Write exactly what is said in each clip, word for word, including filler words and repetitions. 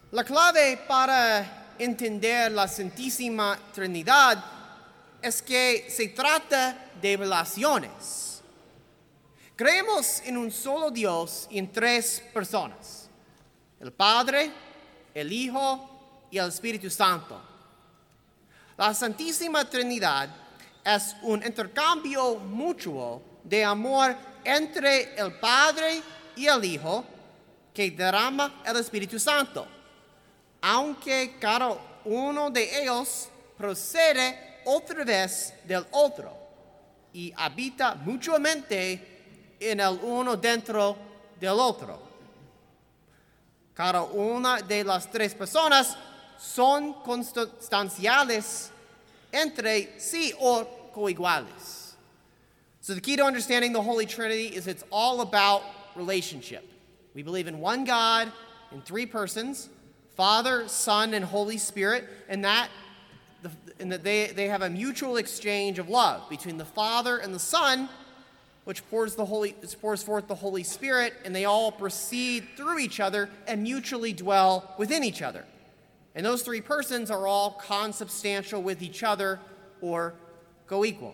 La clave para entender la Santísima Trinidad es que se trata de relaciones. Creemos en un solo Dios y en tres personas: el Padre, el Hijo y el Espíritu Santo. La Santísima Trinidad es un intercambio mutuo de amor entre el Padre y el Hijo que derrama el Espíritu Santo, aunque cada uno de ellos procede otra vez del otro y habita mutuamente en el uno dentro del otro. Cada una de las tres personas son consustanciales entre sí o coiguales. So the key to understanding the Holy Trinity is it's all about relationship. We believe in one God in three persons, Father, Son, and Holy Spirit, and that, and that they, they have a mutual exchange of love between the Father and the Son, which pours, the Holy, pours forth the Holy Spirit, and they all proceed through each other and mutually dwell within each other. And those three persons are all consubstantial with each other or coequal.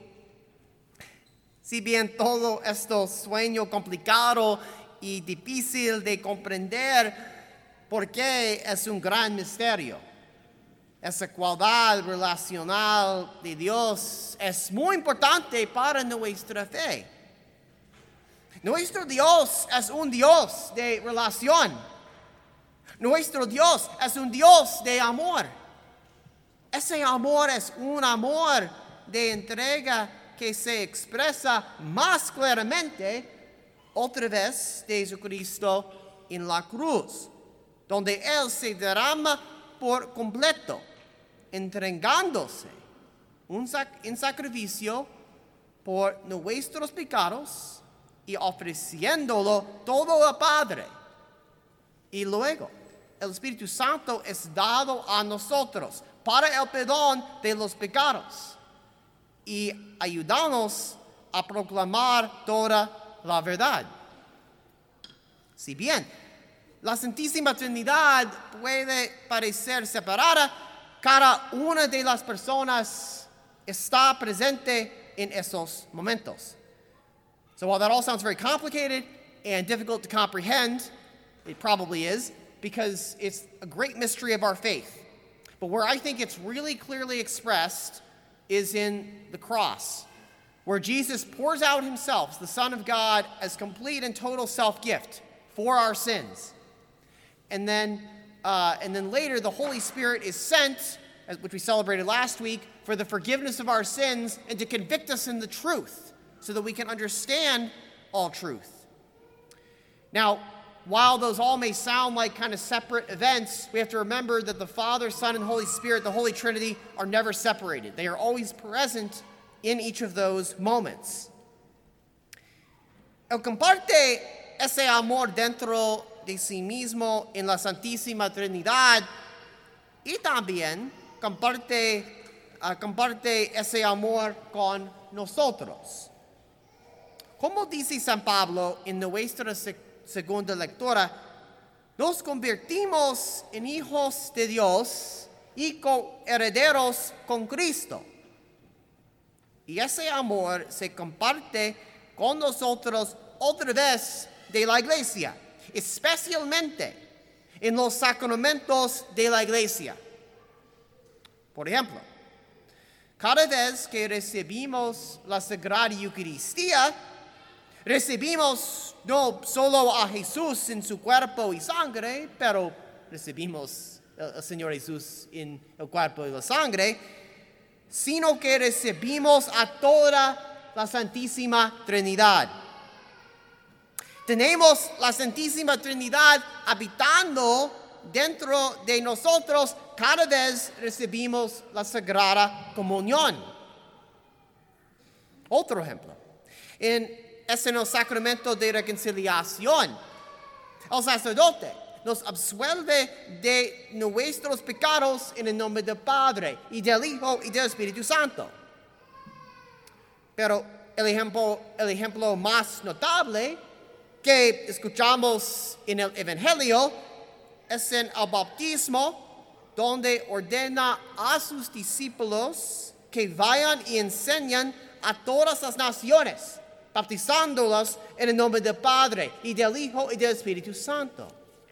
Si bien todo esto sueño complicado y difícil de comprender, porque es un gran misterio. Esa cualidad relacional de Dios es muy importante para nuestra fe. Nuestro Dios es un Dios de relación. Nuestro Dios es un Dios de amor. Ese amor es un amor de entrega que se expresa más claramente otra vez de Jesucristo en la cruz, donde Él se derrama por completo, entregándose un sac- en sacrificio por nuestros pecados y ofreciéndolo todo al Padre. Y luego, el Espíritu Santo es dado a nosotros para el perdón de los pecados y ayudarnos a proclamar toda la verdad. Si bien la Santísima Trinidad puede parecer separada, cada una de las personas está presente en esos momentos. So while that all sounds very complicated and difficult to comprehend, it probably is, because it's a great mystery of our faith. But where I think it's really clearly expressed is in the cross, where Jesus pours out himself, the Son of God, as complete and total self-gift for our sins. And then, uh, and then later, the Holy Spirit is sent, which we celebrated last week, for the forgiveness of our sins and to convict us in the truth so that we can understand all truth. Now, while those all may sound like kind of separate events, we have to remember that the Father, Son, and Holy Spirit, the Holy Trinity, are never separated. They are always present in each of those moments. Él comparte ese amor dentro de sí mismo en la Santísima Trinidad y también comparte, uh, comparte ese amor con nosotros. Como dice San Pablo en nuestra segunda lectura, nos convertimos en hijos de Dios y coherederos con Cristo. Y ese amor se comparte con nosotros otra vez de la iglesia, especialmente en los sacramentos de la iglesia. Por ejemplo, cada vez que recibimos la Sagrada Eucaristía, recibimos no solo a Jesús en su cuerpo y sangre, pero recibimos al Señor Jesús en el cuerpo y la sangre, sino que recibimos a toda la Santísima Trinidad. Tenemos la Santísima Trinidad habitando dentro de nosotros cada vez recibimos la Sagrada Comunión. Otro ejemplo, en es en el sacramento de reconciliación. El sacerdote nos absuelve de nuestros pecados en el nombre del Padre y del Hijo y del Espíritu Santo. Pero el ejemplo, el ejemplo más notable que escuchamos en el Evangelio es en el bautismo, donde ordena a sus discípulos que vayan y enseñan a todas las naciones, bautizándolas en el nombre del Padre y del Hijo y del Espíritu Santo.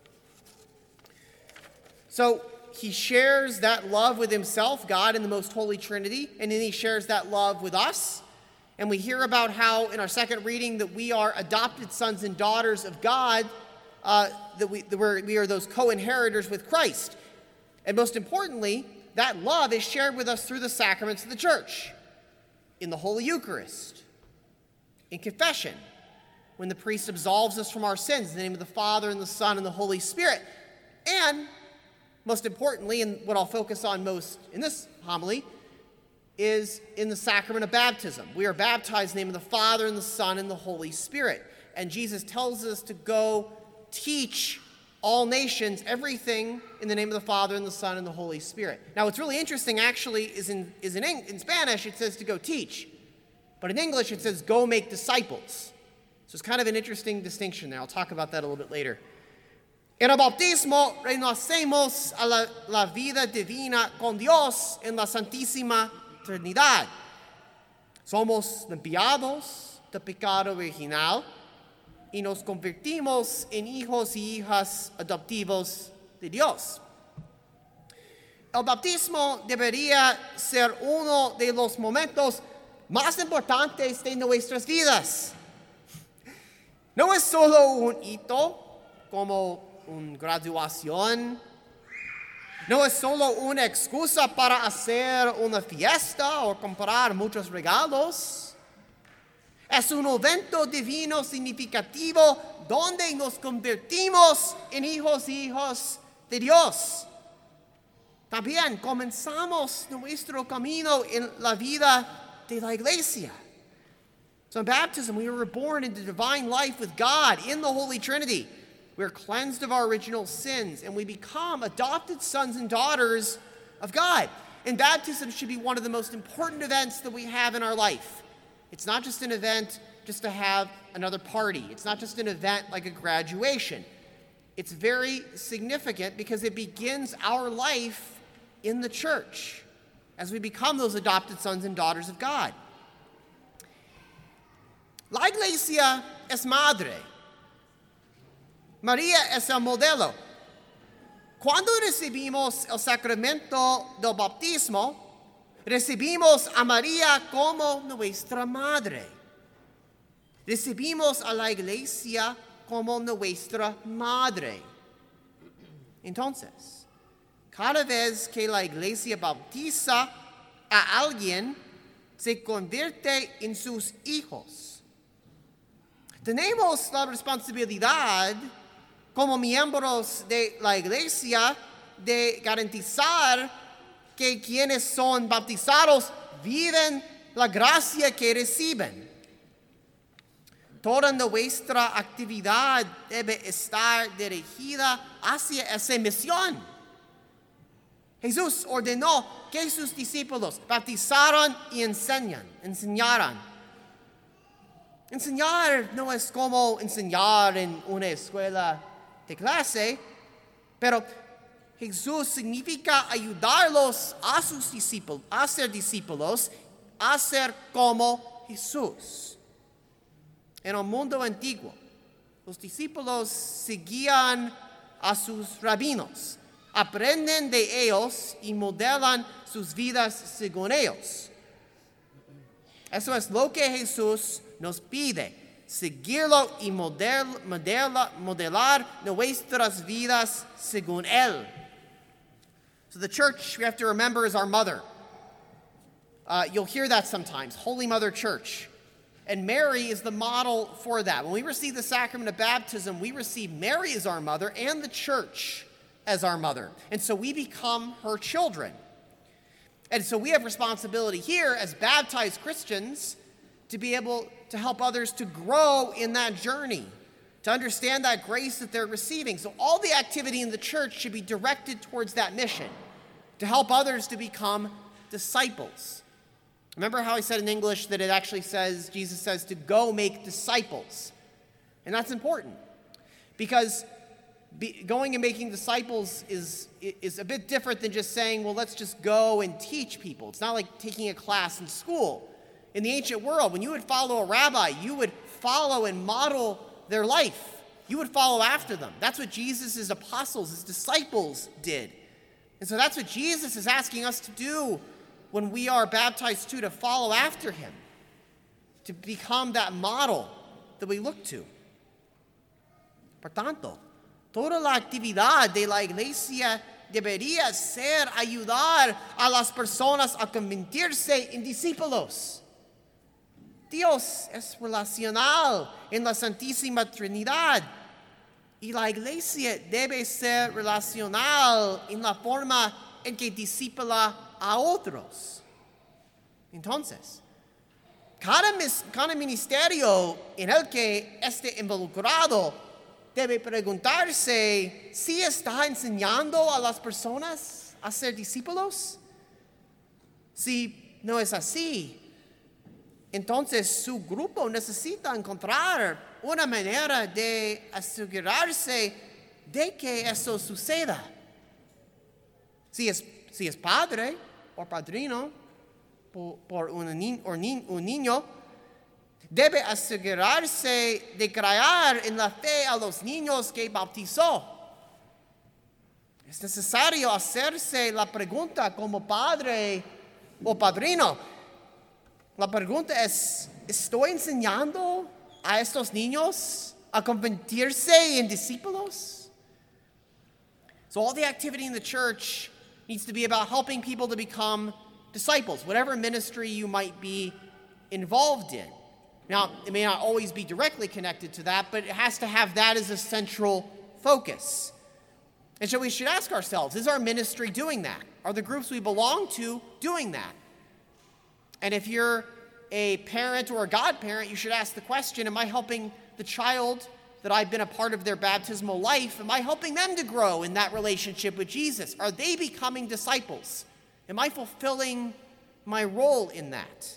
So he shares that love with himself, God in the most holy Trinity, and then he shares that love with us. And we hear about how in our second reading that we are adopted sons and daughters of God, uh, that, we, that we're, we are those co-inheritors with Christ. And most importantly, that love is shared with us through the sacraments of the church, in the Holy Eucharist, in confession, when the priest absolves us from our sins in the name of the Father and the Son and the Holy Spirit, and most importantly, and what I'll focus on most in this homily, is in the sacrament of baptism. We are baptized in the name of the Father and the Son and the Holy Spirit. And Jesus tells us to go teach all nations everything in the name of the Father and the Son and the Holy Spirit. Now, what's really interesting actually is in, is in, in Spanish it says to go teach. But in English it says go make disciples. So it's kind of an interesting distinction there. I'll talk about that a little bit later. En el bautismo renacemos a la, la vida divina con Dios en la Santísima Trinidad. Somos limpiados del pecado original y nos convertimos en hijos y hijas adoptivos de Dios. El bautismo debería ser uno de los momentos más importantes de nuestras vidas. No es solo un hito como una graduación. No es solo una excusa para hacer una fiesta o comprar muchos regalos. Es un evento divino significativo donde nos convertimos en hijos y hijas de Dios. También comenzamos nuestro camino en la vida de la iglesia. So in baptism, we were reborn into divine life with God in the Holy Trinity. We are cleansed of our original sins, and we become adopted sons and daughters of God. And baptism should be one of the most important events that we have in our life. It's not just an event just to have another party. It's not just an event like a graduation. It's very significant because it begins our life in the church as we become those adopted sons and daughters of God. La iglesia es madre. María es el modelo. Cuando recibimos el sacramento del bautismo, recibimos a María como nuestra madre. Recibimos a la iglesia como nuestra madre. Entonces, cada vez que la iglesia bautiza a alguien, se convierte en sus hijos. Tenemos la responsabilidad como miembros de la iglesia de garantizar que quienes son bautizados viven la gracia que reciben. Toda nuestra actividad debe estar dirigida hacia esa misión. Jesús ordenó que sus discípulos bautizaran y enseñan, enseñaran. Enseñar no es como enseñar en una escuela de clase, pero Jesús significa ayudarlos a sus discípulos, a ser discípulos, a ser como Jesús. En el mundo antiguo, los discípulos seguían a sus rabinos, aprenden de ellos y modelan sus vidas según ellos. Eso es lo que Jesús nos pide. Seguirlo y model, modela, modelar nuestras vidas según Él. So the church, we have to remember, is our mother. Uh, you'll hear that sometimes, Holy Mother Church. And Mary is the model for that. When we receive the sacrament of baptism, we receive Mary as our mother and the church as our mother. And so we become her children. And so we have responsibility here as baptized Christians to be able to help others to grow in that journey, to understand that grace that they're receiving. So all the activity in the church should be directed towards that mission, to help others to become disciples. Remember how I said in English that it actually says, Jesus says to go make disciples. And that's important because be, going and making disciples is, is a bit different than just saying, well, let's just go and teach people. It's not like taking a class in school. In the ancient world, when you would follow a rabbi, you would follow and model their life. You would follow after them. That's what Jesus' apostles, his disciples did. And so that's what Jesus is asking us to do when we are baptized too, to follow after him, to become that model that we look to. Por tanto, toda la actividad de la iglesia debería ser ayudar a las personas a convertirse en discípulos. Dios es relacional en la Santísima Trinidad y la iglesia debe ser relacional en la forma en que discípula a otros. Entonces, cada, cada ministerio en el que esté involucrado debe preguntarse si está enseñando a las personas a ser discípulos. Si no es así, entonces su grupo necesita encontrar una manera de asegurarse de que eso suceda. Si es, si es padre o padrino por, por un, ni, o ni, un niño, debe asegurarse de crear en la fe a los niños que bautizó. Es necesario hacerse la pregunta como padre o padrino. La pregunta es, ¿estoy enseñando a estos niños a convertirse en discípulos? So all the activity in the church needs to be about helping people to become disciples, whatever ministry you might be involved in. Now, it may not always be directly connected to that, but it has to have that as a central focus. And so we should ask ourselves, is our ministry doing that? Are the groups we belong to doing that? And if you're a parent or a godparent, you should ask the question, am I helping the child that I've been a part of their baptismal life, am I helping them to grow in that relationship with Jesus? Are they becoming disciples? Am I fulfilling my role in that?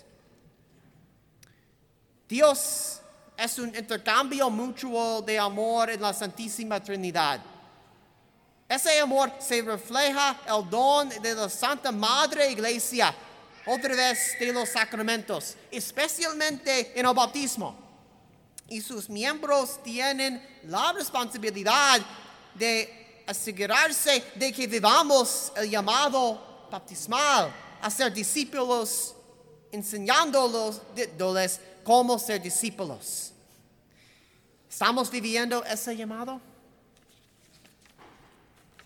Dios es un intercambio mutuo de amor en la Santísima Trinidad. Ese amor se refleja el don de la Santa Madre Iglesia, otra vez de los sacramentos, especialmente en el bautismo. Y sus miembros tienen la responsabilidad de asegurarse de que vivamos el llamado bautismal a ser discípulos, enseñándolos cómo ser discípulos. ¿Estamos viviendo ese llamado?